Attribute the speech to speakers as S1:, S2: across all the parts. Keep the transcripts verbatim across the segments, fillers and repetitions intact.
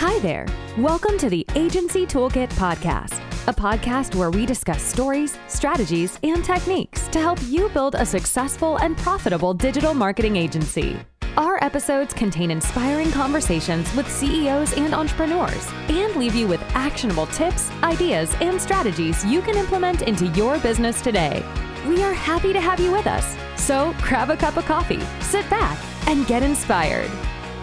S1: Hi there. Welcome to the Agency Toolkit Podcast, a podcast where we discuss stories, strategies, and techniques to help you build a successful and profitable digital marketing agency. Our episodes contain inspiring conversations with C E Os and entrepreneurs and leave you with actionable tips, ideas, and strategies you can implement into your business today. We are happy to have you with us. So grab a cup of coffee, sit back, and get inspired.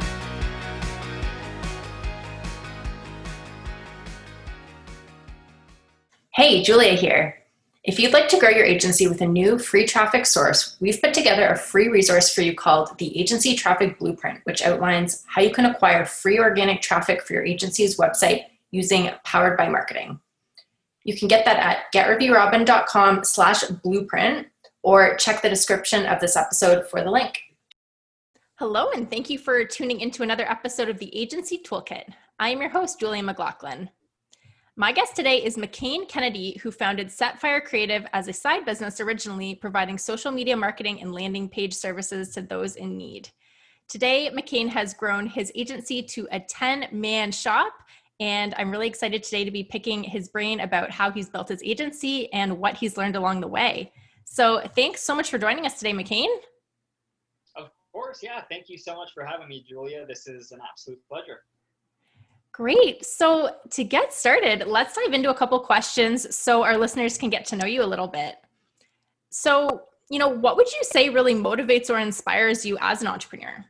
S2: Hey, Julia here. If you'd like to grow your agency with a new free traffic source, we've put together a free resource for you called the Agency Traffic Blueprint, which outlines how you can acquire free organic traffic for your agency's website using Powered by Marketing. You can get that at getreviewrobin.com slash blueprint or check the description of this episode for the link.
S3: Hello, and thank you for tuning into another episode of the Agency Toolkit. I am your host, Julia McLaughlin. My guest today is McCain Kennedy, who founded Setfire Creative as a side business originally, providing social media marketing and landing page services to those in need. Today, McCain has grown his agency to a ten-man shop, and I'm really excited today to be picking his brain about how he's built his agency and what he's learned along the way. So thanks so much for joining us today, McCain.
S4: Of course, yeah. Thank you so much for having me, Julia. This is an absolute pleasure.
S3: Great. So to get started, let's dive into a couple questions so our listeners can get to know you a little bit. So, you know, what would you say really motivates or inspires you as an entrepreneur?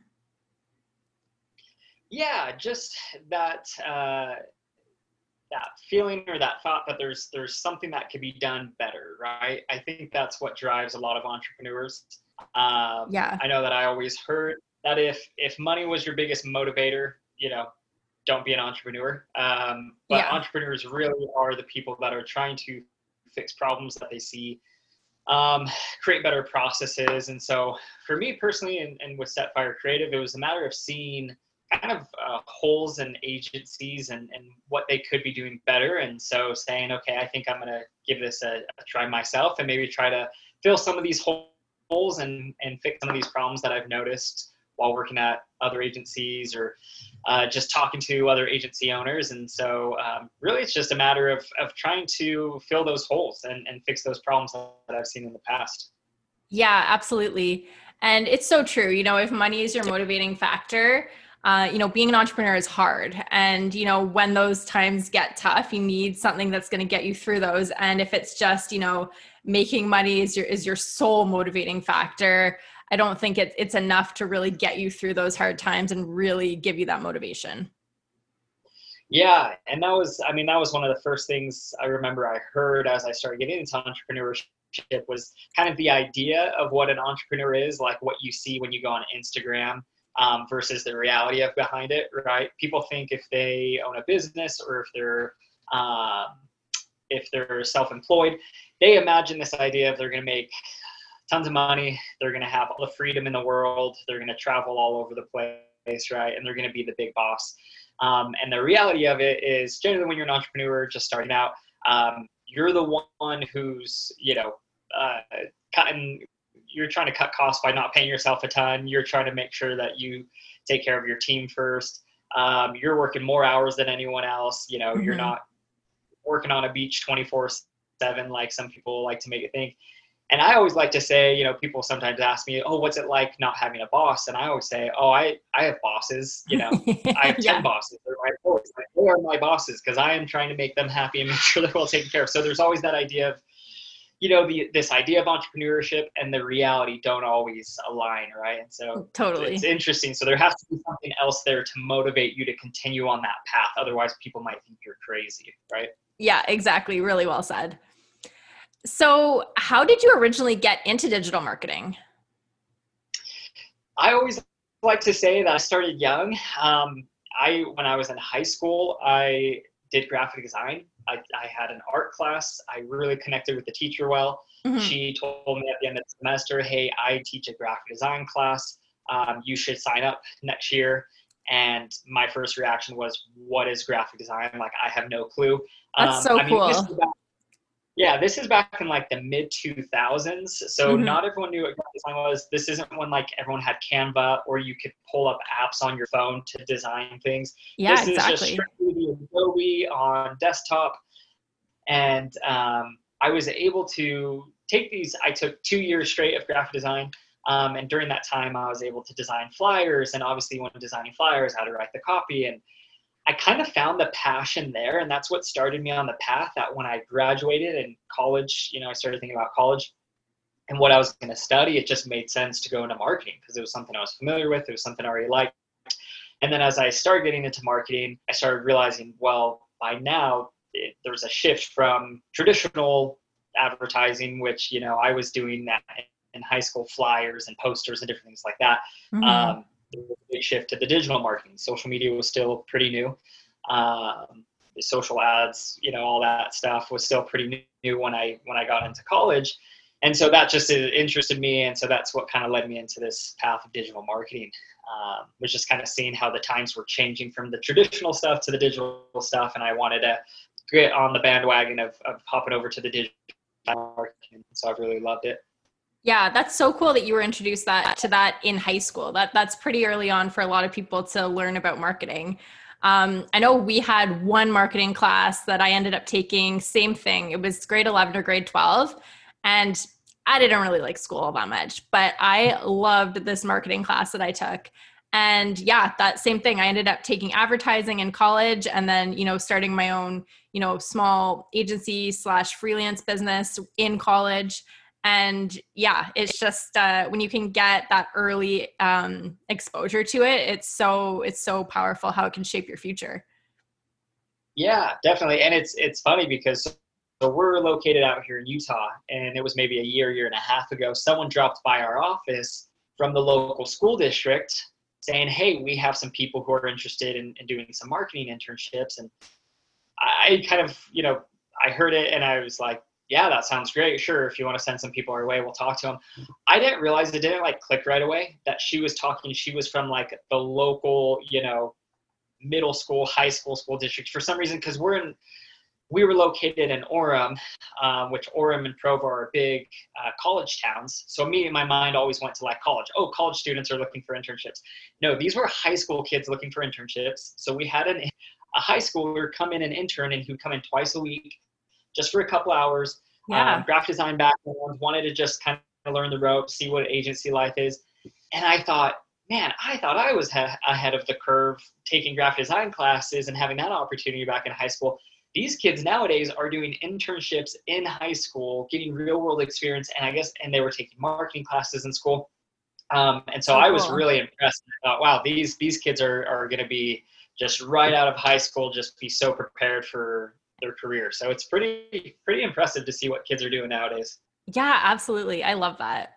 S4: Yeah, just that uh, that feeling or that thought that there's there's something that could be done better, right? I think that's what drives a lot of entrepreneurs. Um,
S3: yeah.
S4: I know that I always heard that if if money was your biggest motivator, you know, don't be an entrepreneur. Um, but
S3: yeah.
S4: Entrepreneurs really are the people that are trying to fix problems that they see, um, create better processes. And so for me personally, and, and with Setfire Creative, it was a matter of seeing kind of uh, holes in agencies and, and what they could be doing better. And so saying, okay, I think I'm going to give this a, a try myself and maybe try to fill some of these holes and, and fix some of these problems that I've noticed while working at other agencies or uh, just talking to other agency owners. And so um, really it's just a matter of, of trying to fill those holes and, and fix those problems that I've seen in the past.
S3: Yeah, absolutely. And it's so true. You know, if money is your motivating factor, uh, you know, being an entrepreneur is hard. And, you know, when those times get tough, you need something that's going to get you through those. And if it's just, you know, making money is your, is your sole motivating factor, I don't think it, it's enough to really get you through those hard times and really give you that motivation.
S4: Yeah. And that was, I mean, that was one of the first things I remember I heard as I started getting into entrepreneurship was kind of the idea of what an entrepreneur is, like what you see when you go on Instagram um, versus the reality of behind it, right? People think if they own a business or if they're, um, if they're self-employed, they imagine this idea of they're going to make tons of money, they're going to have all the freedom in the world, they're going to travel all over the place, right? And they're going to be the big boss. Um, and the reality of it is generally when you're an entrepreneur just starting out, um, you're the one who's, you know, uh, cutting, you're trying to cut costs by not paying yourself a ton. You're trying to make sure that you take care of your team first. Um, you're working more hours than anyone else. You know, mm-hmm. You're not working on a beach twenty-four seven like some people like to make it think. And I always like to say, you know, people sometimes ask me, oh, what's it like not having a boss? And I always say, oh, I, I have bosses, you know, I have ten yeah. bosses. They're my boys. They are my bosses because I am trying to make them happy and make sure they're well taken care of. So there's always that idea of, you know, the this idea of entrepreneurship and the reality don't always align, right? And so
S3: totally.
S4: It's interesting. So there has to be something else there to motivate you to continue on that path. Otherwise, people might think you're crazy, right?
S3: Yeah, exactly. Really well said. So how did you originally get into digital marketing?
S4: I always like to say that I started young. Um, I, when I was in high school, I did graphic design. I, I had an art class. I really connected with the teacher well. Mm-hmm. She told me at the end of the semester, hey, I teach a graphic design class. Um, you should sign up next year. And my first reaction was, what is graphic design? Like, I have no clue.
S3: That's
S4: um,
S3: so
S4: I mean,
S3: cool.
S4: About, Yeah, this is back in like the mid two thousands. So
S3: Mhm.
S4: not everyone knew what graphic design was. This isn't when like everyone had Canva or you could pull up apps on your phone to design things.
S3: Yeah,
S4: This is just
S3: exactly.
S4: strictly the Adobe on desktop. And um, I was able to take these, I took two years straight of graphic design. Um, and during that time, I was able to design flyers. And obviously when designing flyers, how to write the copy. And I kind of found the passion there, and that's what started me on the path that when I graduated in college, you know, I started thinking about college and what I was going to study. It just made sense to go into marketing because it was something I was familiar with. It was something I already liked. And then as I started getting into marketing, I started realizing, well, by now it, there was a shift from traditional advertising, which, you know, I was doing that in high school, flyers and posters and different things like that.
S3: Mhm.
S4: Um, there was a big shift to the digital marketing. Social media was still pretty new. Um, the social ads, you know, all that stuff was still pretty new when I when I got into college. And so that just interested me. And so that's what kind of led me into this path of digital marketing, um, was just kind of seeing how the times were changing from the traditional stuff to the digital stuff. And I wanted to get on the bandwagon of, of hopping over to the digital marketing. So I've really loved it.
S3: Yeah, that's so cool that you were introduced that to that in high school. That that's pretty early on for a lot of people to learn about marketing. Um, I know we had one marketing class that I ended up taking, same thing. It was grade eleven or grade twelve. And I didn't really like school all that much, but I loved this marketing class that I took. And yeah, that same thing. I ended up taking advertising in college and then, you know, starting my own, you know, small agency slash freelance business in college. And yeah, it's just uh, when you can get that early um, exposure to it, it's so it's so powerful how it can shape your future.
S4: Yeah, definitely. And it's it's funny because so we're located out here in Utah, and it was maybe a year, year and a half ago, someone dropped by our office from the local school district saying, hey, we have some people who are interested in, in doing some marketing internships. And I kind of, you know, I heard it and I was like, yeah, that sounds great. Sure. If you want to send some people our way, we'll talk to them. I didn't realize it didn't like click right away that she was talking. She was from like the local, you know, middle school, high school, school districts for some reason. Cause we're in, we were located in Orem, um, which Orem and Provo are big uh, college towns. So me in my mind always went to like college. Oh, college students are looking for internships. No, these were high school kids looking for internships. So we had an, a high schooler come in and intern, and he would come in twice a week just for a couple hours.
S3: Yeah.
S4: Um, graphic design background, wanted to just kind of learn the ropes, see what agency life is. And I thought, man, I thought I was ha- ahead of the curve taking graphic design classes and having that opportunity back in high school. These kids nowadays are doing internships in high school, getting real world experience. And I guess, and they were taking marketing classes in school. Um, and so
S3: Oh,
S4: I was
S3: cool.
S4: really impressed. I thought, wow, these, these kids are, are going to be just right out of high school, just be so prepared for their career. So it's pretty, pretty impressive to see what kids are doing nowadays.
S3: Yeah, absolutely. I love that.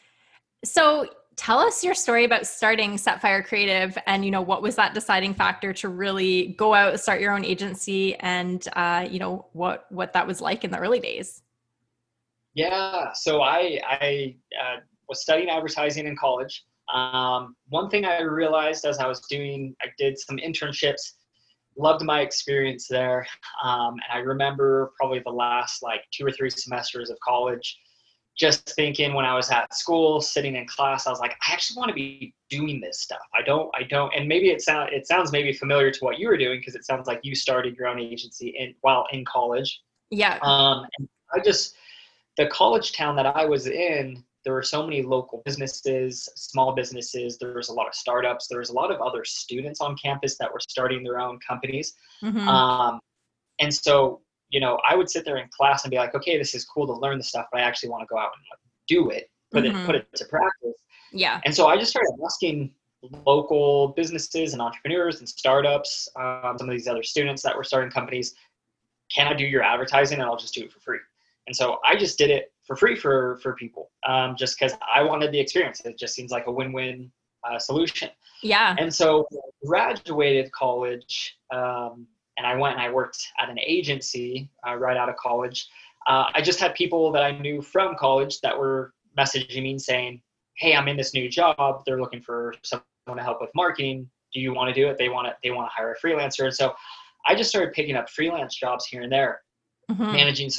S3: So tell us your story about starting Setfire Creative and, you know, what was that deciding factor to really go out and start your own agency and, uh, you know, what, what that was like in the early days.
S4: Yeah. So I, I uh, was studying advertising in college. Um, one thing I realized as I was doing, I did some internships, loved my experience there. Um, and I remember probably the last like two or three semesters of college, just thinking when I was at school, sitting in class, I was like, I actually want to be doing this stuff. I don't, I don't, and maybe it sounds, it sounds maybe familiar to what you were doing, because it sounds like you started your own agency in while in college.
S3: Yeah.
S4: Um, and I just, the college town that I was in, there were so many local businesses, small businesses. There was a lot of startups. There was a lot of other students on campus that were starting their own companies.
S3: Mm-hmm.
S4: Um, and so, you know, I would sit there in class and be like, okay, this is cool to learn the stuff, but I actually want to go out and like, do it, put
S3: Mm-hmm.
S4: it, put it to practice.
S3: Yeah.
S4: And so I just started asking local businesses and entrepreneurs and startups, um, some of these other students that were starting companies, can I do your advertising? And I'll just do it for free. And so I just did it for free for, for people, um, just because I wanted the experience. It just seems like a win-win uh, solution.
S3: Yeah.
S4: And so I graduated college, um, and I went and I worked at an agency uh, right out of college. Uh, I just had people that I knew from college that were messaging me and saying, hey, I'm in this new job. They're looking for someone to help with marketing. Do you want to do it? They want to, they want to hire a freelancer. And so I just started picking up freelance jobs here and there,
S3: Mm-hmm.
S4: managing social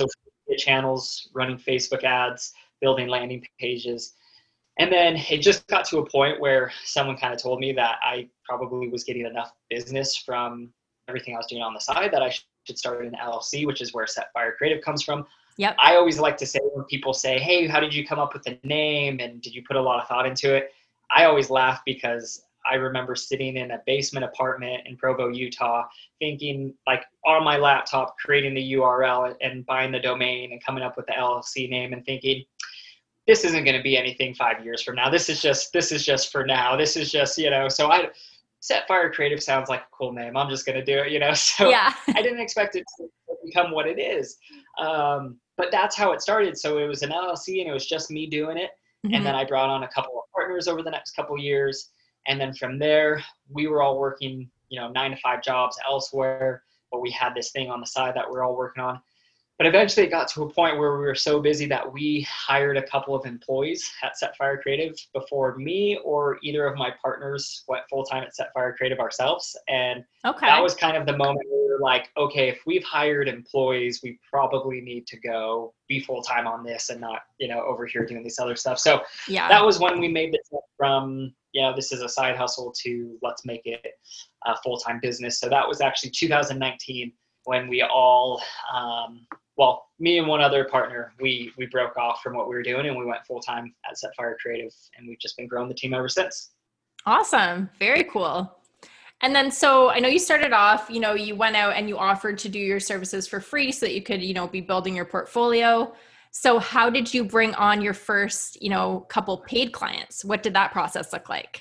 S4: channels, running Facebook ads, building landing pages. And then it just got to a point where someone kind of told me that I probably was getting enough business from everything I was doing on the side that I should start an L L C, which is where Setfire Creative comes from.
S3: Yep.
S4: I always like to say when people say, hey, how did you come up with the name? And did you put a lot of thought into it? I always laugh because I remember sitting in a basement apartment in Provo, Utah, thinking like on my laptop, creating the U R L and buying the domain and coming up with the L L C name and thinking, this isn't going to be anything five years from now. This is just, this is just for now. This is just, you know, so I, Setfire Creative sounds like a cool name. I'm just going to do it, you know? So
S3: yeah.
S4: I didn't expect it to become what it is. Um, but that's how it started. So it was an L L C and it was just me doing it. Mm-hmm. And then I brought on a couple of partners over the next couple of years. And then from there, we were all working, you know, nine to five jobs elsewhere, but we had this thing on the side that we're all working on. But eventually it got to a point where we were so busy that we hired a couple of employees at Setfire Creative before me or either of my partners went full-time at Setfire Creative ourselves. And
S3: okay.
S4: that was kind of the moment where we were like, okay, if we've hired employees, we probably need to go be full-time on this and not, you know, over here doing this other stuff. So
S3: yeah.
S4: that was when we made the step from, you know, this is a side hustle to let's make it a full-time business. So that was actually two thousand nineteen when we all, um, well, me and one other partner, we we broke off from what we were doing and we went full-time at Setfire Creative, and we've just been growing the team ever since.
S3: Awesome. Very cool. And then, so I know you started off, you know, you went out and you offered to do your services for free so that you could, you know, be building your portfolio. So how did you bring on your first, you know, couple paid clients? What did that process look like?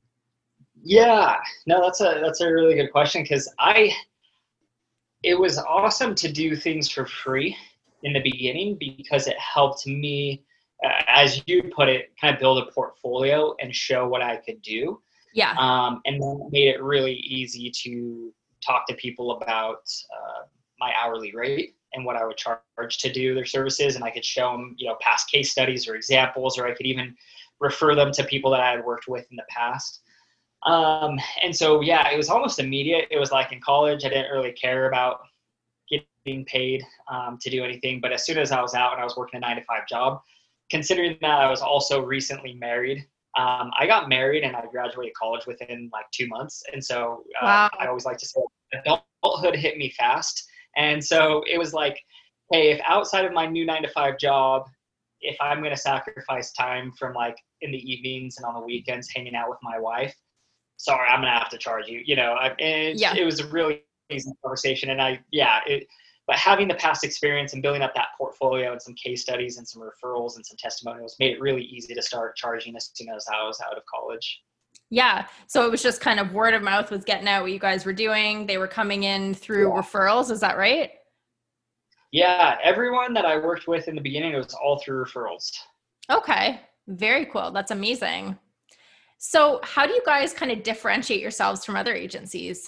S4: Yeah, no, that's a, that's a really good question. Cause I, it was awesome to do things for free in the beginning because it helped me, uh, as you put it, kind of build a portfolio and show what I could do.
S3: Yeah.
S4: Um, and then made it really easy to talk to people about uh, my hourly rate and what I would charge to do their services. And I could show them, you know, past case studies or examples, or I could even refer them to people that I had worked with in the past. Um, and so, yeah, it was almost immediate. It was like in college, I didn't really care about getting paid um, to do anything. But as soon as I was out and I was working a nine to five job, considering that I was also recently married, um, I got married and I graduated college within like two months. And so uh, wow. I always like to say adulthood hit me fast. And so it was like, hey, if outside of my new nine to five job, if I'm going to sacrifice time from like in the evenings and on the weekends hanging out with my wife, sorry, I'm going to have to charge you, you know, I, and yeah. It was a really easy conversation. And I, yeah, it, but having the past experience and building up that portfolio and some case studies and some referrals and some testimonials made it really easy to start charging as soon as I was out of college.
S3: Yeah. So it was just kind of word of mouth was getting out what you guys were doing. They were coming in through yeah. referrals. Is that right?
S4: Yeah. Everyone that I worked with in the beginning, it was all through referrals.
S3: Okay. Very cool. That's amazing. So how do you guys kind of differentiate yourselves from other agencies?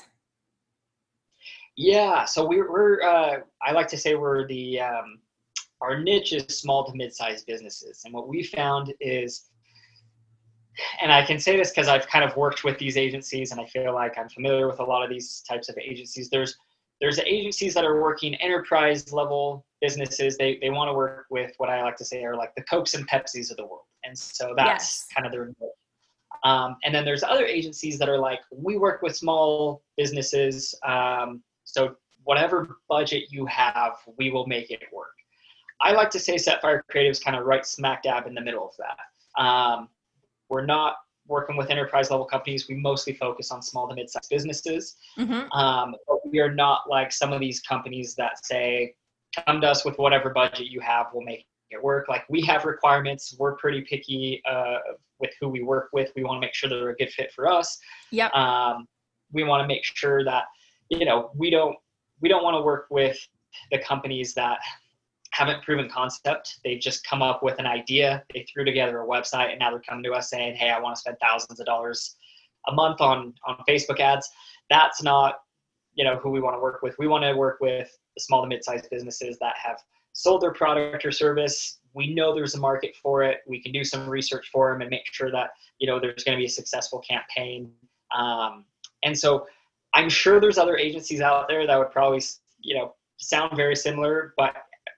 S4: Yeah, so we're, we're uh, I like to say we're the, um, our niche is small to mid-sized businesses. And what we found is, and I can say this because I've kind of worked with these agencies and I feel like I'm familiar with a lot of these types of agencies. There's there's agencies that are working enterprise level businesses. They they want to work with what I like to say are like the Cokes and Pepsis of the world. And so that's yes. kind of their niche. Um, and then there's other agencies that are like, we work with small businesses. Um, so whatever budget you have, we will make it work. I like to say Setfire Creative is kind of right smack dab in the middle of that. Um, we're not working with enterprise level companies. We mostly focus on small to mid-sized businesses. Mm-hmm. Um, but we are not like some of these companies that say, come to us with whatever budget you have, we'll make it work. Like we have requirements. We're pretty picky uh, with who we work with. We want to make sure they're a good fit for us.
S3: Yep.
S4: Um, we want to make sure that, you know, we don't, we don't want to work with the companies that haven't proven concept. They've just come up with an idea. They threw together a website and now they're coming to us saying, hey, I want to spend thousands of dollars a month on, on Facebook ads. That's not, you know, who we want to work with. We want to work with the small to mid-sized businesses that have sold their product or service. We know there's a market for it. We can do some research for them and make sure that, you know, there's going to be a successful campaign. Um, and so I'm sure there's other agencies out there that would probably, you know, sound very similar, but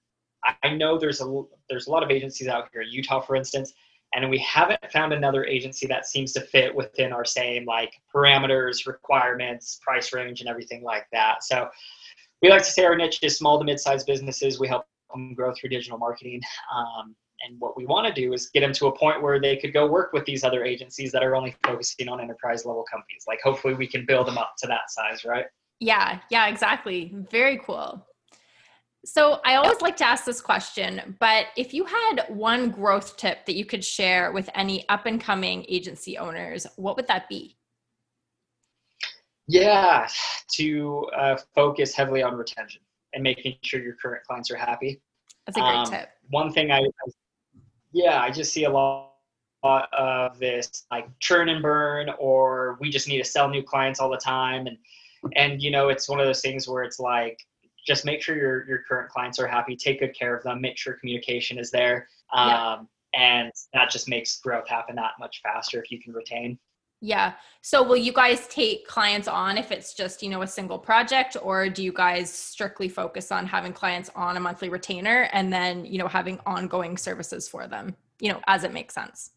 S4: I know there's a, there's a lot of agencies out here in Utah, for instance, and we haven't found another agency that seems to fit within our same like parameters, requirements, price range, and everything like that. So we like to say our niche is small to mid-sized businesses. We help them grow through digital marketing. Um, and what we want to do is get them to a point where they could go work with these other agencies that are only focusing on enterprise level companies. Like hopefully we can build them up to that size, right?
S3: Yeah, yeah, exactly. Very cool. So I always like to ask this question, but if you had one growth tip that you could share with any up and coming agency owners, what would that be?
S4: Yeah, to uh, focus heavily on retention and making sure your current clients are happy.
S3: That's a great
S4: um,
S3: tip.
S4: One thing I, I, yeah, I just see a lot of this like churn and burn, or we just need to sell new clients all the time. And, and, you know, it's one of those things where it's like, just make sure your, your current clients are happy, take good care of them, make sure communication is there. Um, yeah. And that just makes growth happen that much faster if you can retain.
S3: Yeah. So will you guys take clients on if it's just, you know, a single project, or do you guys strictly focus on having clients on a monthly retainer and then, you know, having ongoing services for them, you know, as it makes sense?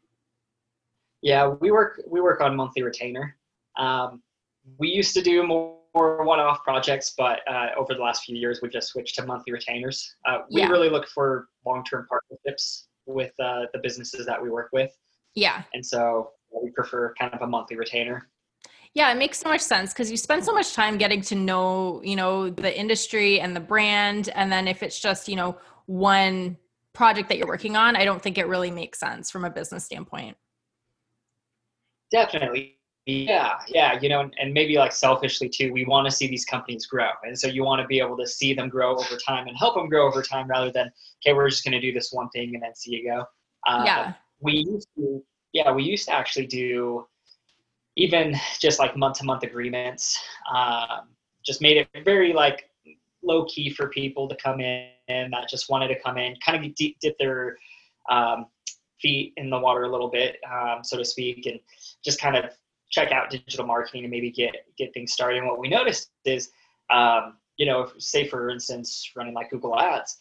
S4: Yeah, we work, we work on monthly retainer. Um, we used to do more, more one-off projects, but uh, over the last few years, we just switched to monthly retainers. Uh, we
S3: yeah.
S4: really look for long-term partnerships with uh, the businesses that we work with.
S3: Yeah.
S4: And so we prefer kind of a monthly retainer.
S3: Yeah, it makes so much sense because you spend so much time getting to know, you know, the industry and the brand. And then if it's just, you know, one project that you're working on, I don't think it really makes sense from a business standpoint.
S4: Definitely. Yeah. Yeah. You know, and, and maybe like selfishly too, we want to see these companies grow. And so you want to be able to see them grow over time and help them grow over time rather than, okay, we're just going to do this one thing and then see you go. Uh,
S3: yeah.
S4: We used to, yeah, we used to actually do even just like month-to-month agreements. Um, just made it very like low key for people to come in that just wanted to come in, kind of dip, dip their um, feet in the water a little bit, um, so to speak, and just kind of check out digital marketing and maybe get get things started. And what we noticed is, um, you know, if, say for instance, running like Google Ads,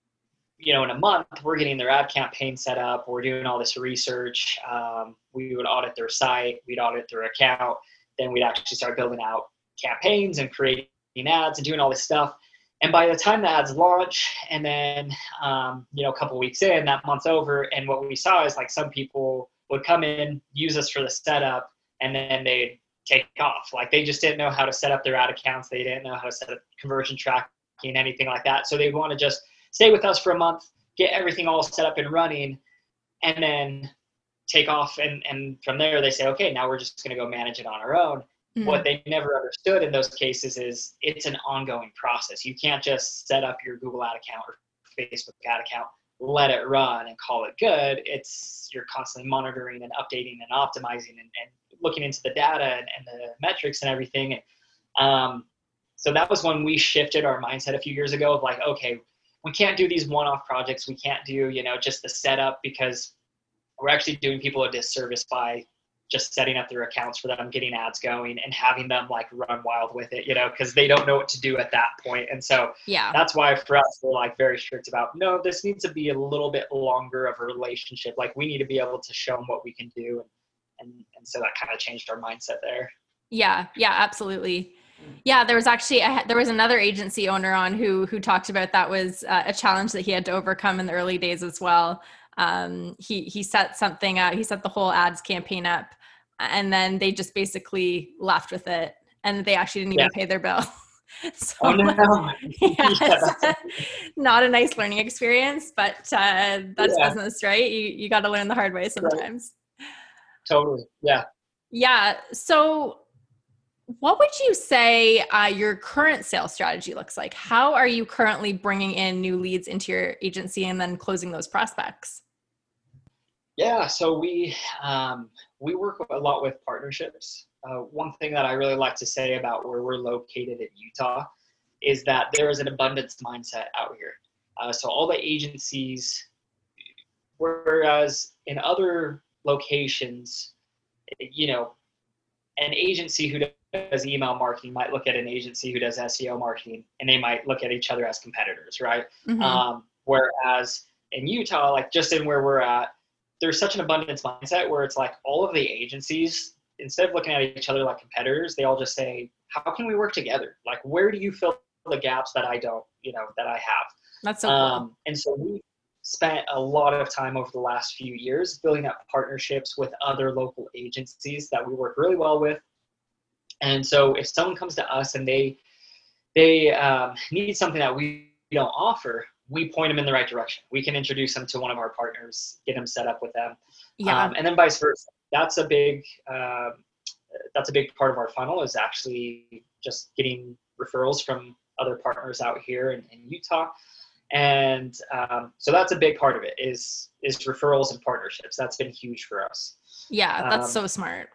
S4: you know, in a month, we're getting their ad campaign set up. We're doing all this research. Um, we would audit their site. We'd audit their account. Then we'd actually start building out campaigns and creating ads and doing all this stuff. And by the time the ads launch, and then, um, you know, a couple of weeks in, that month's over. And what we saw is like some people would come in, use us for the setup, and then they'd take off. Like they just didn't know how to set up their ad accounts. They didn't know how to set up conversion tracking, anything like that. So they'd want to just stay with us for a month, get everything all set up and running, and then take off. And, and from there they say, okay, now we're just going to go manage it on our own. Mm-hmm. What they never understood in those cases is it's an ongoing process. You can't just set up your Google ad account or Facebook ad account, let it run and call it good. It's you're constantly monitoring and updating and optimizing and, and looking into the data and, and the metrics and everything. And um, so that was when we shifted our mindset a few years ago of like, okay, we can't do these one-off projects. We can't do, you know, just the setup, because we're actually doing people a disservice by just setting up their accounts for them, getting ads going and having them like run wild with it, you know, because they don't know what to do at that point. And so yeah, that's why for us, we're like very strict about, no, this needs to be a little bit longer of a relationship. Like we need to be able to show them what we can do. And, and, and so that kind of changed our mindset there.
S3: Yeah. Yeah, absolutely. Yeah, there was actually, a, there was another agency owner on who, who talked about that was uh, a challenge that he had to overcome in the early days as well. Um, he, he set something up, he set the whole ads campaign up, and then they just basically left with it, and they actually didn't even yeah. pay their bill. So,
S4: oh, no.
S3: yeah, yeah. Not a nice learning experience, but uh, that's yeah. business, right? You, you got to learn the hard way sometimes.
S4: Right. Totally. Yeah.
S3: Yeah. So what would you say uh, your current sales strategy looks like? How are you currently bringing in new leads into your agency and then closing those prospects?
S4: Yeah, so we um, we work a lot with partnerships. Uh, one thing that I really like to say about where we're located in Utah is that there is an abundance mindset out here. Uh, so all the agencies, whereas in other locations, you know, an agency who does email marketing might look at an agency who does S E O marketing, and they might look at each other as competitors, right? Mm-hmm. Um, Whereas in Utah, like just in where we're at, there's such an abundance mindset where it's like all of the agencies, instead of looking at each other like competitors, they all just say, how can we work together? Like, where do you fill the gaps that I don't, you know, that I have?
S3: That's so cool.
S4: Um, and so we spent a lot of time over the last few years building up partnerships with other local agencies that we work really well with. And so if someone comes to us and they, they um, need something that we don't offer, we point them in the right direction. We can introduce them to one of our partners, get them set up with them.
S3: Yeah.
S4: Um, and then vice versa. That's a big, uh, that's a big part of our funnel, is actually just getting referrals from other partners out here in, in Utah. And um, so that's a big part of it, is, is referrals and partnerships. That's been huge for us.
S3: Yeah, that's
S4: Um,
S3: so smart.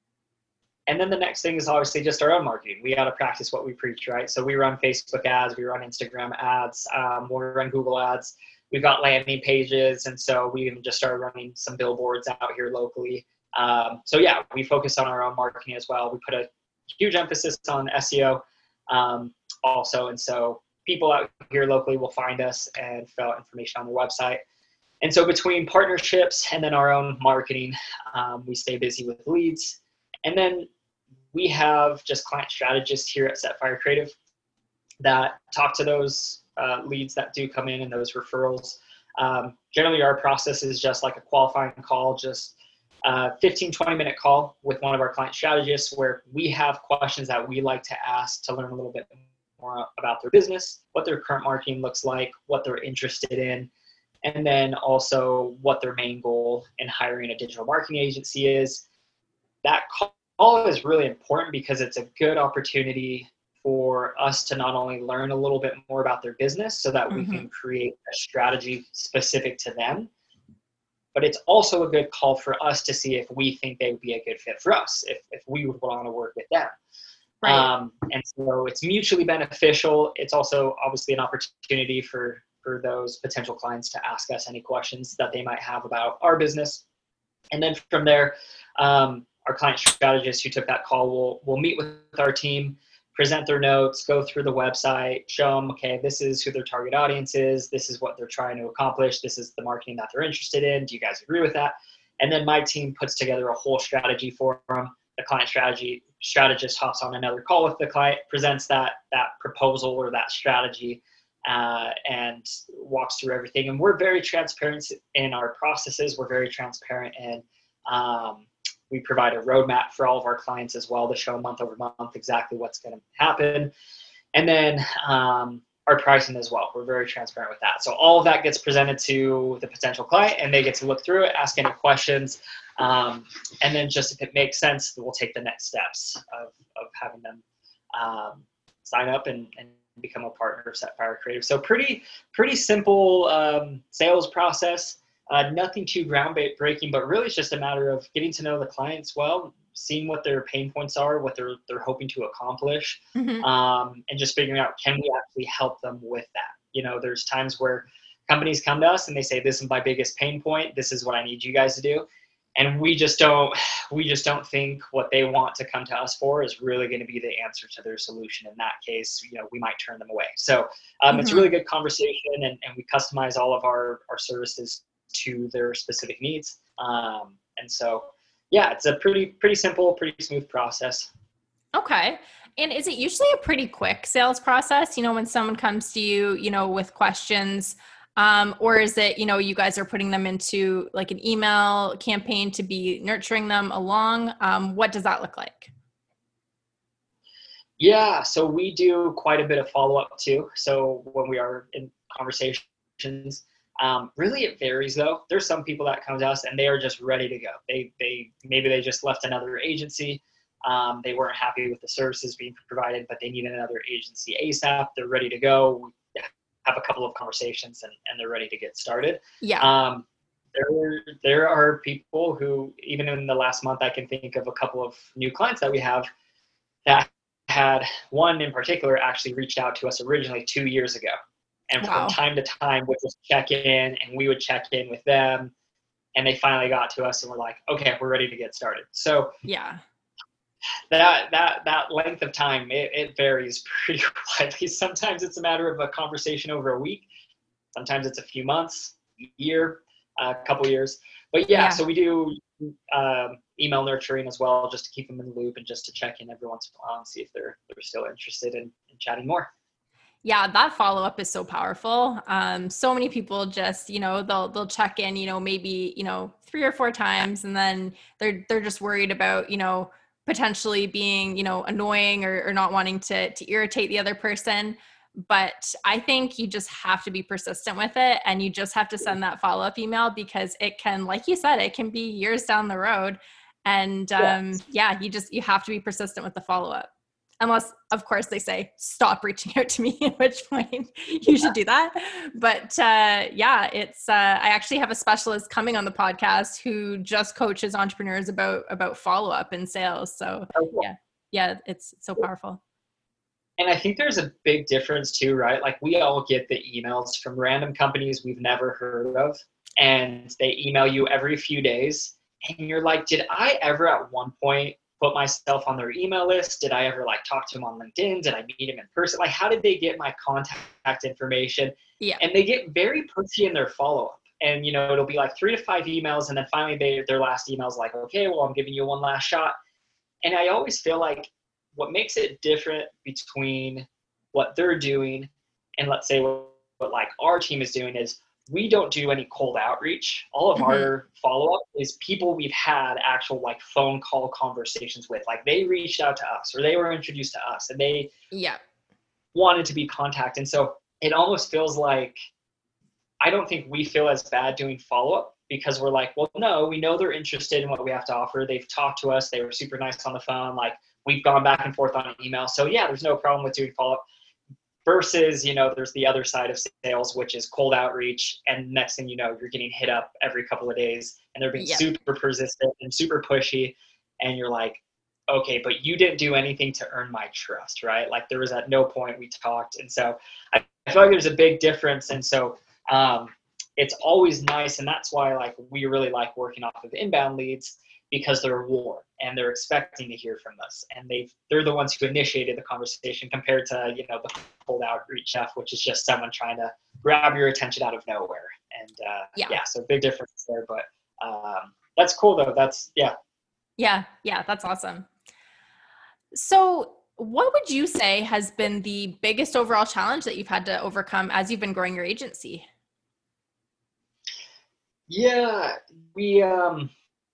S4: And then the next thing is obviously just our own marketing. We got to practice what we preach, right? So we run Facebook ads, we run Instagram ads, um, we run Google ads. We've got landing pages. And so we even just started running some billboards out here locally. Um, so yeah, we focus on our own marketing as well. We put a huge emphasis on S E O um, also. And so people out here locally will find us and fill out information on the website. And so between partnerships and then our own marketing, um, we stay busy with leads. And then we have just client strategists here at Setfire Creative that talk to those uh, leads that do come in and those referrals. Um, generally, our process is just like a qualifying call, just a fifteen, twenty minute call with one of our client strategists where we have questions that we like to ask to learn a little bit more about their business, what their current marketing looks like, what they're interested in, and then also what their main goal in hiring a digital marketing agency is. That call is really important because it's a good opportunity for us to not only learn a little bit more about their business so that we mm-hmm. can create a strategy specific to them, but it's also a good call for us to see if we think they would be a good fit for us, if, if we would want to work with them.
S3: Right.
S4: Um, and so it's mutually beneficial. It's also obviously an opportunity for, for those potential clients to ask us any questions that they might have about our business. And then from there, um, our client strategist who took that call will will meet with our team, present their notes, go through the website, show them, okay, this is who their target audience is. This is what they're trying to accomplish. This is the marketing that they're interested in. Do you guys agree with that? And then my team puts together a whole strategy for them. The client strategy strategist hops on another call with the client, presents that, that proposal or that strategy, uh, and walks through everything. And we're very transparent in our processes. We're very transparent in, um, we provide a roadmap for all of our clients as well to show month over month exactly what's going to happen. And then um, our pricing as well. We're very transparent with that. So all of that gets presented to the potential client and they get to look through it, ask any questions. Um, and then just if it makes sense, we'll take the next steps of, of having them um, sign up and, and become a partner of Setfire Creative. So pretty, pretty simple um, sales process. Uh, nothing too groundbreaking, but really it's just a matter of getting to know the clients well, seeing what their pain points are, what they're they're hoping to accomplish,
S3: mm-hmm.
S4: um, and just figuring out, can we actually help them with that? You know, there's times where companies come to us and they say, this is my biggest pain point. This is what I need you guys to do. And we just don't, we just don't think what they want to come to us for is really going to be the answer to their solution. In that case, you know, we might turn them away. So um, mm-hmm. it's a really good conversation, and, and we customize all of our, our services to their specific needs. Um, and so, yeah, it's a pretty, pretty simple, pretty smooth process.
S3: Okay. And is it usually a pretty quick sales process, you know, when someone comes to you, you know, with questions, um, or is it, you know, you guys are putting them into like an email campaign to be nurturing them along? Um, what does that look like?
S4: Yeah. So we do quite a bit of follow-up too. So when we are in conversations, Um, really, it varies though. There's some people that come to us and they are just ready to go. They, they, maybe they just left another agency. Um, they weren't happy with the services being provided, but they need another agency ASAP. They're ready to go. We have a couple of conversations and, and they're ready to get started.
S3: Yeah.
S4: Um, there, there are people who, even in the last month, I can think of a couple of new clients that we have that had one in particular actually reached out to us originally two years ago. And
S3: wow.
S4: from time to time, we'd just check in and we would check in with them. And they finally got to us and we're like, okay, we're ready to get started. So
S3: yeah,
S4: that that that length of time, it, it varies pretty widely. Sometimes it's a matter of a conversation over a week. Sometimes it's a few months, a year, a couple years. But yeah,
S3: Yeah.
S4: so we do um, email nurturing as well, just to keep them in the loop and just to check in every once in a while and see if they're they're still interested in, in chatting more.
S3: Yeah, that follow-up is so powerful. Um, so many people just, you know, they'll they'll check in, you know, maybe, you know, three or four times, and then they're they're just worried about, you know, potentially being, you know, annoying or, or not wanting to to irritate the other person. But I think you just have to be persistent with it, and you just have to send that follow-up email, because it can, like you said, it can be years down the road. And um,
S4: Yes.
S3: yeah, you just, you have to be persistent with the follow-up. Unless, of course, they say, stop reaching out to me, at which point you should do that. But uh, yeah, it's, uh, I actually have a specialist coming on the podcast who just coaches entrepreneurs about, about follow-up in sales. So
S4: Okay.
S3: yeah, yeah, it's so powerful.
S4: And I think there's a big difference too, right? Like we all get the emails from random companies we've never heard of, and they email you every few days. And you're like, did I ever at one point put myself on their email list? Did I ever like talk to them on LinkedIn? Did I meet them in person? Like, how did they get my contact information?
S3: Yeah.
S4: And they get very pushy in their follow-up. And, you know, it'll be like three to five emails. And then finally they, their last email is like, okay, well, I'm giving you one last shot. And I always feel like what makes it different between what they're doing and let's say what, what like our team is doing is we don't do any cold outreach. All of mm-hmm. our follow-up is people we've had actual like phone call conversations with. Like they reached out to us or they were introduced to us and they
S3: yeah.
S4: wanted to be contacted. And so it almost feels like, I don't think we feel as bad doing follow-up because we're like, well, no, we know they're interested in what we have to offer. They've talked to us. They were super nice on the phone. Like we've gone back and forth on email. So yeah, there's no problem with doing follow-up. Versus, you know, there's the other side of sales, which is cold outreach. And next thing you know, you're getting hit up every couple of days and they're being yeah. super persistent and super pushy. And you're like, okay, but you didn't do anything to earn my trust, right? Like there was at no point we talked. And so I, I feel like there's a big difference. And so um, it's always nice. And that's why like we really like working off of inbound leads because they're warm and they're expecting to hear from us. And they've, they're the ones who initiated the conversation compared to, you know, the cold outreach stuff, which is just someone trying to grab your attention out of nowhere. And uh, yeah. yeah, so big difference there, but um, that's cool though. That's yeah.
S3: Yeah. Yeah. That's awesome. So what would you say has been the biggest overall challenge that you've had to overcome as you've been growing your agency?
S4: Yeah, we, um,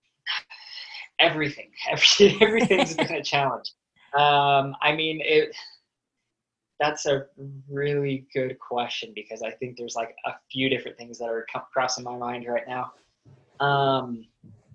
S4: everything, everything, everything's been a challenge. Um, I mean, it, that's a really good question because I think there's like a few different things that are crossing my mind right now. Um,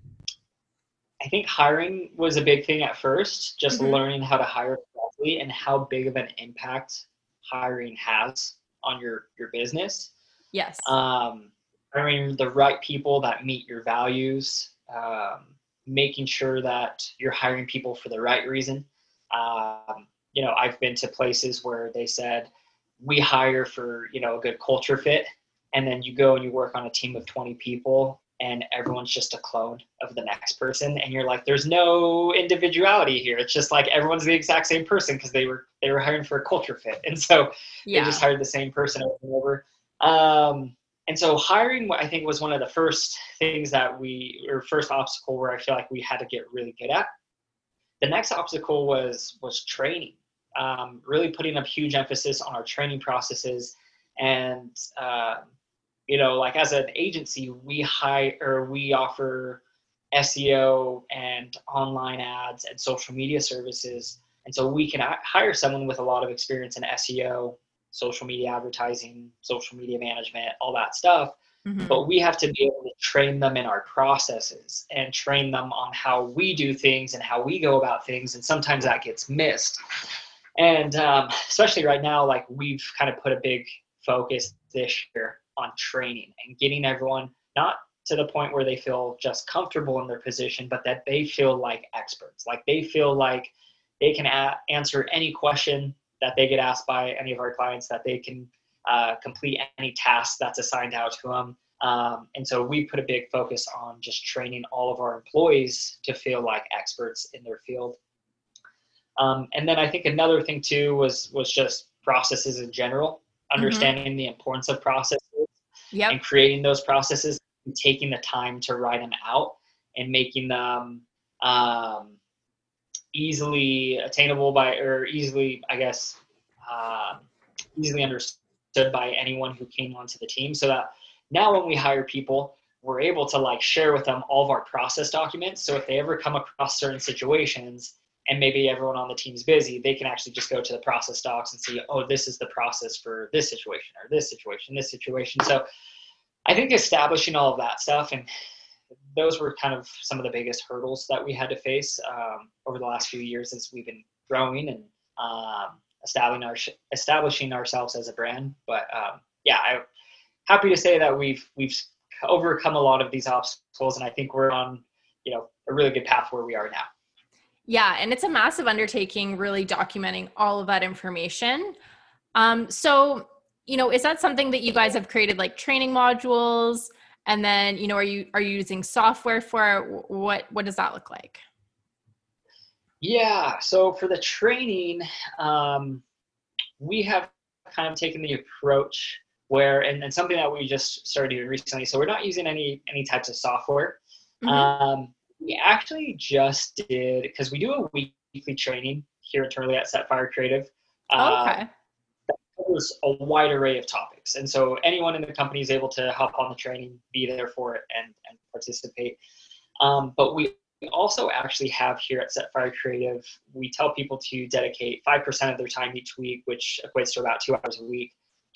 S4: I think hiring was a big thing at first, just mm-hmm. learning how to hire correctly and how big of an impact hiring has on your, your business.
S3: Yes.
S4: Um, hiring the right people that meet your values, um, making sure that you're hiring people for the right reason. Um, you know, I've been to places where they said, we hire for, you know, a good culture fit. And then you go and you work on a team of twenty people and everyone's just a clone of the next person. And you're like, there's no individuality here. It's just like everyone's the exact same person because they were, they were hiring for a culture fit. And so yeah. they just hired the same person over and over. Um, And so hiring, I think, was one of the first things that we, or first obstacle where I feel like we had to get really good at. The next obstacle was was training, um, really putting a huge emphasis on our training processes. And, uh, you know, like as an agency, we hire, or we offer S E O and online ads and social media services. And so we can hire someone with a lot of experience in S E O, social media advertising, social media management, all that stuff. Mm-hmm. But we have to be able to train them in our processes and train them on how we do things and how we go about things. And sometimes that gets missed. And um, especially right now, like we've kind of put a big focus this year on training and getting everyone not to the point where they feel just comfortable in their position, but that they feel like experts. Like they feel like they can a- answer any question that they get asked by any of our clients, that they can uh, complete any task that's assigned out to them. Um, and so we put a big focus on just training all of our employees to feel like experts in their field. Um, and then I think another thing too was was just processes in general, understanding mm-hmm. the importance of processes
S3: Yep.
S4: and creating those processes and taking the time to write them out and making them um, easily attainable by, or easily, I guess, uh, easily understood by anyone who came onto the team, so that now when we hire people, we're able to like share with them all of our process documents. So if they ever come across certain situations and maybe everyone on the team's busy, they can actually just go to the process docs and see, oh, this is the process for this situation or this situation, this situation. So I think establishing all of that stuff, and those were kind of some of the biggest hurdles that we had to face um, over the last few years as we've been growing and um, establishing, our, establishing ourselves as a brand. But um, yeah, I'm happy to say that we've we've overcome a lot of these obstacles, and I think we're on, you know, a really good path where we are now.
S3: Yeah, and it's a massive undertaking, really documenting all of that information. Um, so, you know, is that something that you guys have created, like training modules? And then, you know, are you are you using software for it? What what does that look like?
S4: Yeah, so for the training, um, we have kind of taken the approach where, and, and something that we just started doing recently. So we're not using any any types of software. Mm-hmm. Um, we actually just did, because we do a weekly training here internally at Setfire Creative.
S3: Oh, okay.
S4: Um, that covers a wide array of topics. And so anyone in the company is able to hop on the training, be there for it, and, and participate. Um, but we also actually have here at Setfire Creative, we tell people to dedicate five percent of their time each week, which equates to about two hours a week,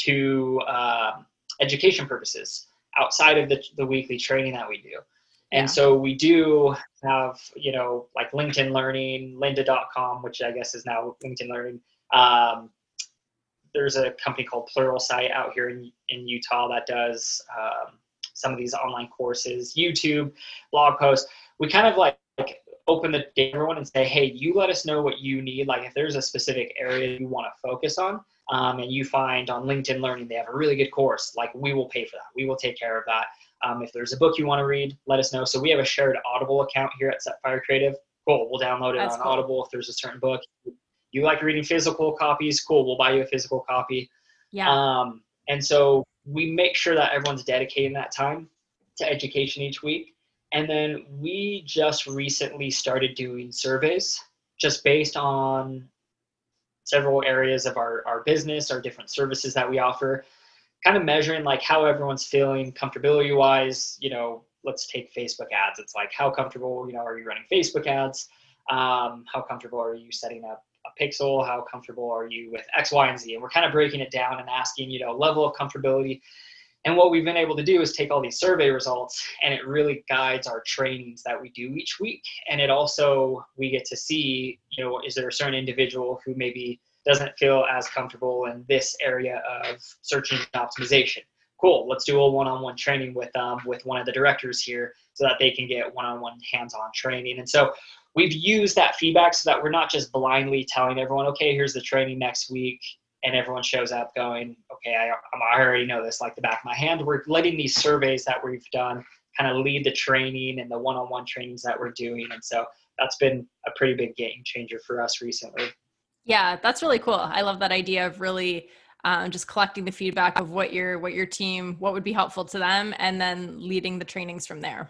S4: to uh, education purposes outside of the, the weekly training that we do. And yeah. So we do have, you know, like LinkedIn Learning, lynda dot com, which I guess is now LinkedIn Learning. Um, there's a company called Pluralsight out here in, in Utah that does um, some of these online courses, YouTube, blog posts. We kind of like, like open the day to everyone and say, hey, you let us know what you need. Like if there's a specific area you want to focus on, um, and you find on LinkedIn Learning, they have a really good course, like we will pay for that. We will take care of that. Um, if there's a book you want to read, let us know. So we have a shared Audible account here at Setfire Creative. Cool. We'll download it That's on cool. Audible. If there's a certain book you like reading physical copies, cool. We'll buy you a physical copy.
S3: Yeah.
S4: Um, and so we make sure that everyone's dedicating that time to education each week. And then we just recently started doing surveys just based on several areas of our, our business, our different services that we offer, kind of measuring like how everyone's feeling comfortability wise. You know, let's take Facebook ads. It's like, how comfortable, you know, are you running Facebook ads? Um, how comfortable are you setting up a pixel? How comfortable are you with X, Y, and Z? And we're kind of breaking it down and asking, you know, level of comfortability. And what we've been able to do is take all these survey results, and it really guides our trainings that we do each week. And it also, we get to see, you know, is there a certain individual who maybe doesn't feel as comfortable in this area of search engine optimization? Cool, let's do a one-on-one training with um, with one of the directors here so that they can get one-on-one hands-on training. And so we've used that feedback so that we're not just blindly telling everyone, okay, here's the training next week, and everyone shows up going, okay, I, I already know this like the back of my hand. We're letting these surveys that we've done kind of lead the training and the one-on-one trainings that we're doing. And so that's been a pretty big game changer for us recently.
S3: Yeah, that's really cool. I love that idea of really um, just collecting the feedback of what your what your team, what would be helpful to them, and then leading the trainings from there.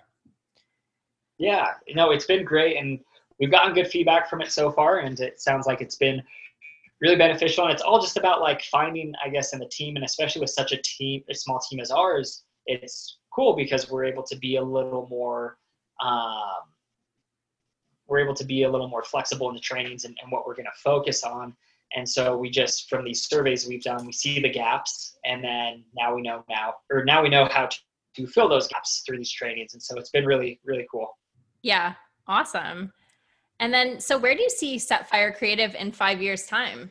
S4: Yeah, you know, it's been great, and we've gotten good feedback from it so far, and it sounds like it's been really beneficial. And it's all just about like finding, I guess, in the team, and especially with such a team, a small team as ours, it's cool because we're able to be a little more, um, we're able to be a little more flexible in the trainings and, and what we're going to focus on. And so we just, from these surveys we've done, we see the gaps, and then now we know now, or now we know how to, to fill those gaps through these trainings. And so it's been really, really cool.
S3: Yeah. Awesome. And then, so where do you see Setfire Creative in five years' time?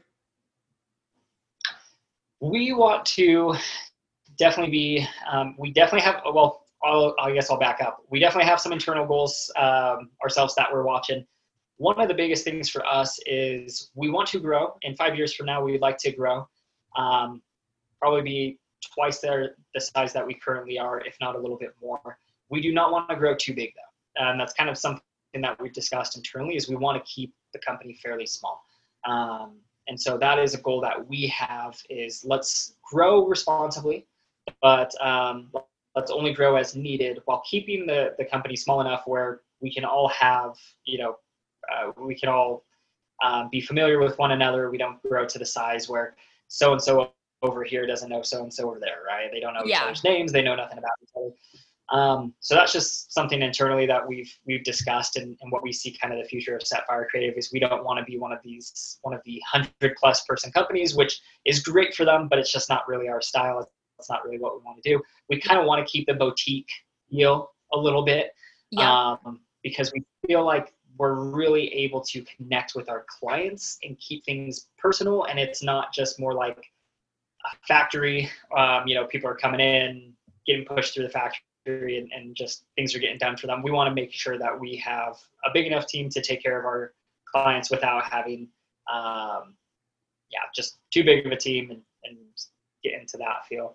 S4: We want to definitely be, um, we definitely have, well, I'll, I guess I'll back up. We definitely have some internal goals um, ourselves that we're watching. One of the biggest things for us is we want to grow. In five years from now, we'd like to grow, um, probably be twice the, the size that we currently are, if not a little bit more. We do not want to grow too big, though. And that's kind of something that we've discussed internally, is we want to keep the company fairly small. Um, and so that is a goal that we have, is let's grow responsibly, but um, let's only grow as needed while keeping the, the company small enough where we can all have, you know, uh, we can all um, be familiar with one another. We don't grow to the size where so-and-so over here doesn't know so-and-so over there, right? They don't know
S3: Yeah.
S4: each other's names. They know nothing about each other. Um, so that's just something internally that we've we've discussed, and, and what we see kind of the future of Setfire Creative is we don't want to be one of these one of the hundred plus person companies, which is great for them, but it's just not really our style. It's not really what we want to do. We kind of want to keep the boutique feel a little bit,
S3: Yeah.
S4: um, because we feel like we're really able to connect with our clients and keep things personal, and it's not just more like a factory. Um, you know, people are coming in, getting pushed through the factory. And, and just things are getting done for them. We want to make sure that we have a big enough team to take care of our clients without having, um, yeah, just too big of a team, and, and get into that feel.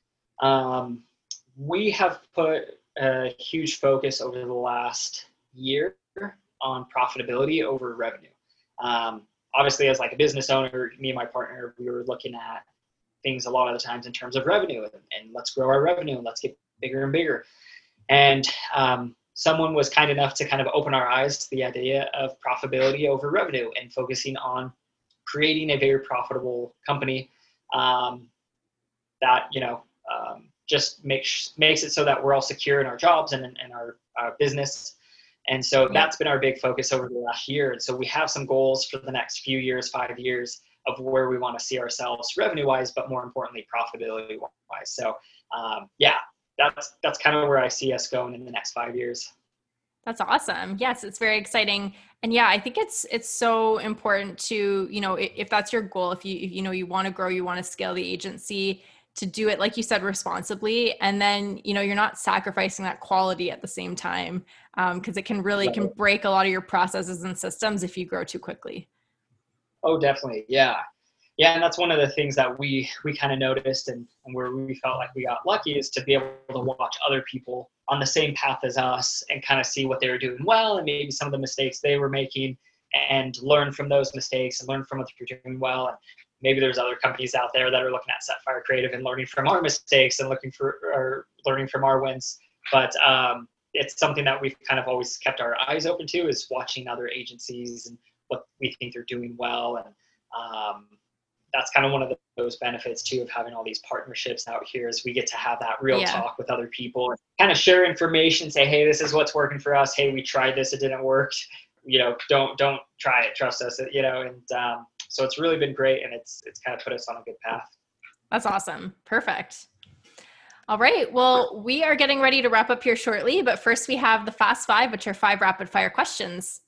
S4: Um, we have put a huge focus over the last year on profitability over revenue. Um, obviously, as like a business owner, me and my partner, we were looking at things a lot of the times in terms of revenue, and, and let's grow our revenue and let's get bigger and bigger. And um, someone was kind enough to kind of open our eyes to the idea of profitability over revenue and focusing on creating a very profitable company um, that, you know, um, just makes makes it so that we're all secure in our jobs and in our, our business. And so yeah. that's been our big focus over the last year. And so we have some goals for the next few years, five years, of where we want to see ourselves revenue-wise, but more importantly, profitability-wise. So um, yeah, that's that's kind of where I see us going in the next five years.
S3: That's awesome. Yes, it's very exciting. And yeah, I think it's it's so important to, you know, if, if that's your goal, if you if, you know, you want to grow, you want to scale the agency, to do it, like you said, responsibly. And then, you know, you're not sacrificing that quality at the same time, because um, it can really, right. can break a lot of your processes and systems if you grow too quickly.
S4: Oh, definitely. Yeah. Yeah. And that's one of the things that we, we kind of noticed, and, and where we felt like we got lucky, is to be able to watch other people on the same path as us and kind of see what they were doing well, and maybe some of the mistakes they were making, and learn from those mistakes and learn from what they're doing well. And maybe there's other companies out there that are looking at Setfire Creative and learning from our mistakes and looking for, or learning from our wins. But um, it's something that we've kind of always kept our eyes open to, is watching other agencies and what we think they're doing well. And um, that's kind of one of the, those benefits too of having all these partnerships out here, is we get to have that real yeah. talk with other people and kind of share information, say, hey, this is what's working for us. Hey, we tried this, it didn't work. You know, don't, don't try it, trust us, you know? And um, so it's really been great, and it's, it's kind of put us on a good path.
S3: That's awesome. Perfect. All right. Well, we are getting ready to wrap up here shortly, but first we have the Fast Five, which are five rapid fire questions.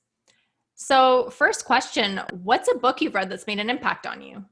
S3: So first question, what's a book you've read that's made an impact on you?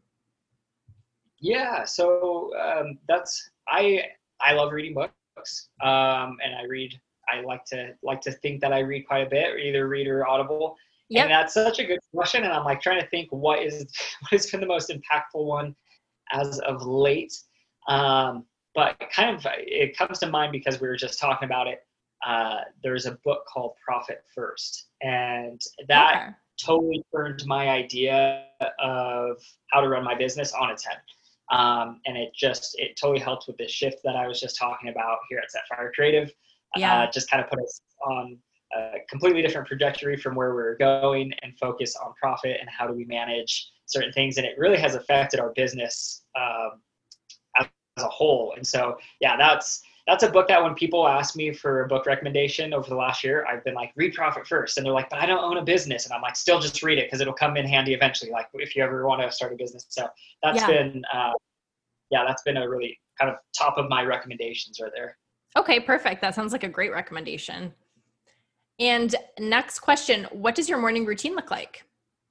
S4: Yeah. So um, that's, I, I love reading books, um, and I read, I like to, like to think that I read quite a bit, either read or Audible. Yep. And that's such a good question. And I'm like trying to think what is, what has been the most impactful one as of late. Um, but kind of, it comes to mind because we were just talking about it. Uh, there's a book called Profit First, and that okay. totally turned my idea of how to run my business on its head. Um, and it just, it totally helped with this shift that I was just talking about here at Setfire Creative. Yeah. Uh, just kind of put us on a completely different trajectory from where we were going, and focus on profit and how do we manage certain things. And it really has affected our business um, as, as a whole. And so, yeah, that's, that's a book that when people ask me for a book recommendation over the last year, I've been like, read Profit First. And they're like, but I don't own a business. And I'm like, still just read it, because it'll come in handy eventually, like if you ever want to start a business. So that's yeah. been, uh, yeah, that's been a really kind of top of my recommendations right there.
S3: Okay, perfect. That sounds like a great recommendation. And next question, what does your morning routine look like?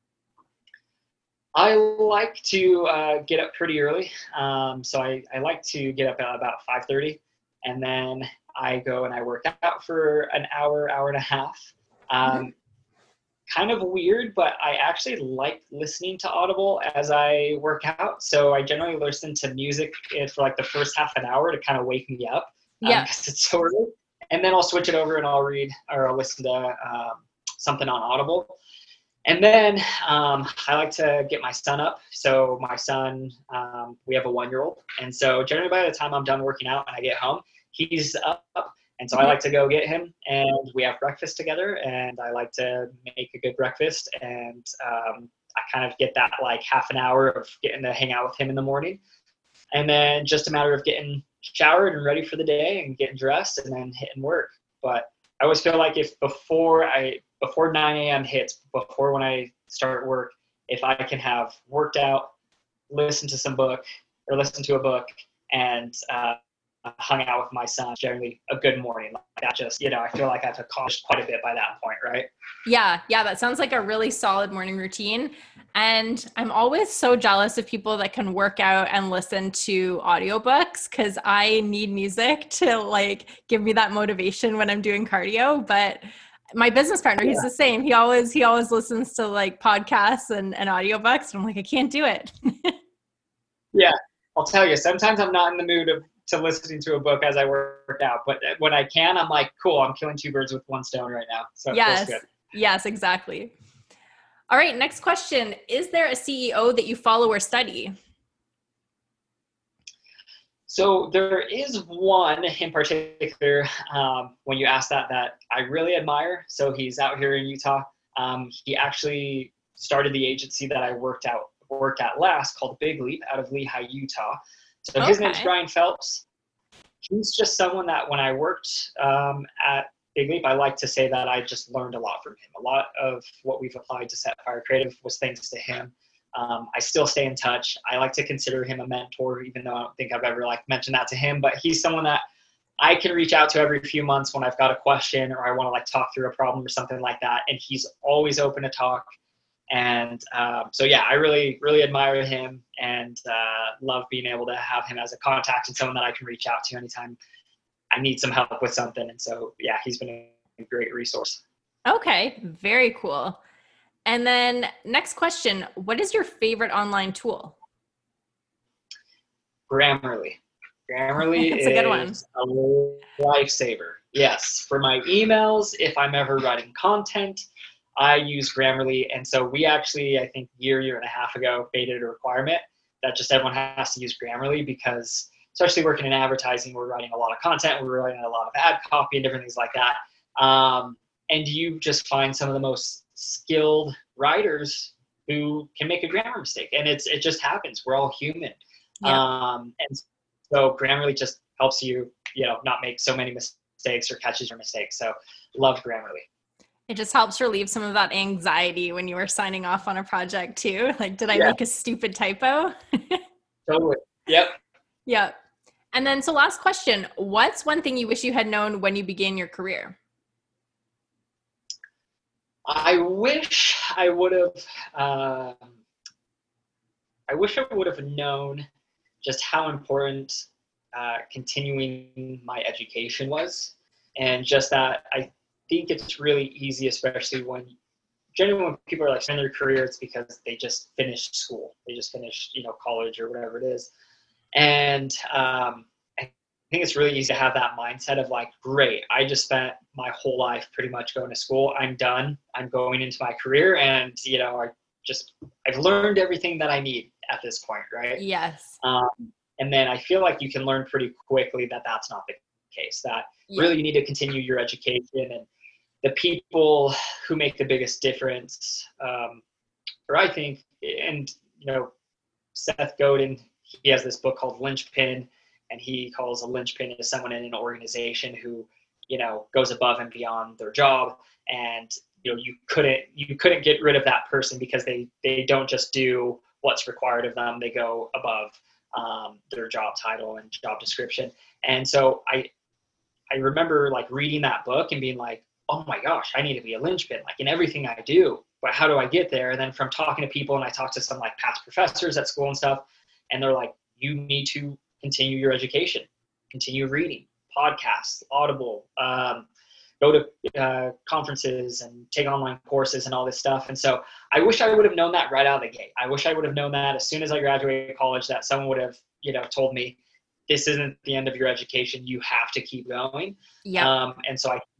S4: I like to uh, get up pretty early. Um, so I, I like to get up at about five thirty, and then I go and I work out for an hour, hour and a half. Um, mm-hmm. Kind of weird, but I actually like listening to Audible as I work out. So I generally listen to music for like the first half an hour to kind of wake me up. Yeah. Um, 'cause it's so early. And then I'll switch it over and I'll read, or I'll listen to um, something on Audible. And then um, I like to get my son up. So my son, um, we have a one-year-old. And so generally by the time I'm done working out and I get home, he's up. And so I like to go get him, and we have breakfast together, and I like to make a good breakfast. And um, I kind of get that like half an hour of getting to hang out with him in the morning. And then just a matter of getting showered and ready for the day and getting dressed and then hitting work. But I always feel like if before I, before nine a.m. hits, before when I start work, if I can have worked out, listen to some book or listen to a book and uh, hung out with my son, generally a good morning. Like that just, you know, I feel like I've accomplished quite a bit by that point, right?
S3: Yeah. Yeah. That sounds like a really solid morning routine. And I'm always so jealous of people that can work out and listen to audiobooks, because I need music to like give me that motivation when I'm doing cardio. But my business partner, he's yeah. the same. He always, he always listens to like podcasts and, and audiobooks. And I'm like, I can't do it.
S4: Yeah. I'll tell you, sometimes I'm not in the mood of to listening to a book as I work out, but when I can, I'm like, cool, I'm killing two birds with one stone right now. So
S3: yes,
S4: it feels good.
S3: Yes, exactly. All right, next question. Is there a C E O that you follow or study?
S4: So there is one in particular, um, when you ask that, that I really admire. So he's out here in Utah. Um, he actually started the agency that I worked out worked at last, called Big Leap, out of Lehi, Utah. So his okay. name's Brian Phelps. He's just someone that when I worked um, at Big Leap, I like to say that I just learned a lot from him. A lot of what we've applied to Set Fire Creative was thanks to him. Um, I still stay in touch. I like to consider him a mentor, even though I don't think I've ever like mentioned that to him. But he's someone that I can reach out to every few months when I've got a question or I want to like talk through a problem or something like that. And he's always open to talk. And um, so, yeah, I really, really admire him and uh, love being able to have him as a contact and someone that I can reach out to anytime I need some help with something. And so, yeah, he's been a great resource.
S3: Okay, very cool. And then next question, what is your favorite online tool?
S4: Grammarly. Grammarly
S3: That's
S4: is
S3: a good one.
S4: A lifesaver. Yes, for my emails, if I'm ever writing content, I use Grammarly. And so we actually, I think year, year and a half ago, baited a requirement that just everyone has to use Grammarly because especially working in advertising, we're writing a lot of content, we're writing a lot of ad copy and different things like that. Um, and you just find some of the most skilled writers who can make a grammar mistake. And it's it just happens. We're all human. Yeah. Um, and so Grammarly just helps you, you know, not make so many mistakes or catches your mistakes. So love Grammarly.
S3: It just helps relieve some of that anxiety when you were signing off on a project too. Like, did I
S4: yeah.
S3: make a stupid typo?
S4: Totally. Yep.
S3: Yep. And then, so last question, what's one thing you wish you had known when you began your career?
S4: I wish I would have, uh, I wish I would have known just how important uh, continuing my education was. And just that I think it's really easy, especially when generally when people are like starting their career, it's because they just finished school. They just finished, you know, college or whatever it is. And um, I think it's really easy to have that mindset of like, great, I just spent my whole life pretty much going to school. I'm done. I'm going into my career. And, you know, I just, I've learned everything that I need at this point, right?
S3: Yes.
S4: Um, and then I feel like you can learn pretty quickly that that's not the case, that
S3: yeah.
S4: really you need to continue your education. And the people who make the biggest difference, um, or I think, and, you know, Seth Godin, he has this book called Linchpin, and he calls a linchpin as someone in an organization who, you know, goes above and beyond their job. And, you know, you couldn't, you couldn't get rid of that person because they, they don't just do what's required of them. They go above um, their job title and job description. And so I, I remember like reading that book and being like, oh my gosh, I need to be a linchpin, like in everything I do, but how do I get there? And then from talking to people, and I talked to some like past professors at school and stuff, and they're like, you need to continue your education, continue reading, podcasts, Audible, um, go to uh, conferences and take online courses and all this stuff. And so I wish I would have known that right out of the gate. I wish I would have known that as soon as I graduated college, that someone would have, you know, told me, this isn't the end of your education. You have to keep going.
S3: Yeah.
S4: Um, and so I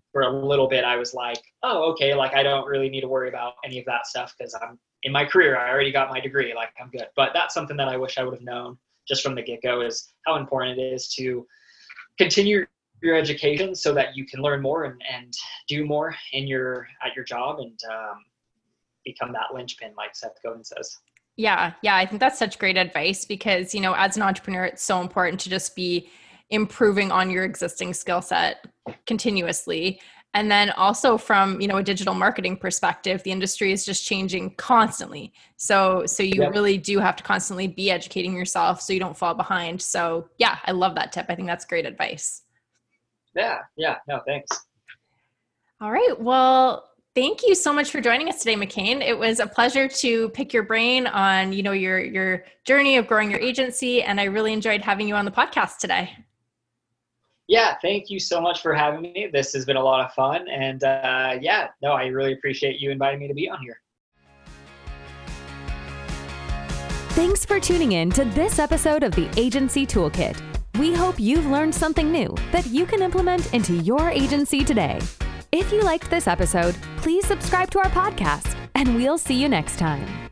S4: for a little bit, I was like, oh, okay, like I don't really need to worry about any of that stuff because I'm in my career. I already got my degree, like I'm good. But that's something that I wish I would have known just from the get-go, is how important it is to continue your education so that you can learn more and, and do more in your at your job and um, become that linchpin, like Seth Godin says.
S3: Yeah, yeah, I think that's such great advice because, you know, as an entrepreneur, it's so important to just be improving on your existing skill set continuously. And then also from, you know, a digital marketing perspective, the industry is just changing constantly. So, so you yep. really do have to constantly be educating yourself so you don't fall behind. So yeah, I love that tip. I think that's great advice.
S4: Yeah. Yeah. No, thanks.
S3: All right. Well, thank you so much for joining us today, McCain. It was a pleasure to pick your brain on, you know, your, your journey of growing your agency. And I really enjoyed having you on the podcast today.
S4: Yeah, thank you so much for having me. This has been a lot of fun. And uh, yeah, no, I really appreciate you inviting me to be on here.
S1: Thanks for tuning in to this episode of the Agency Toolkit. We hope you've learned something new that you can implement into your agency today. If you liked this episode, please subscribe to our podcast, and we'll see you next time.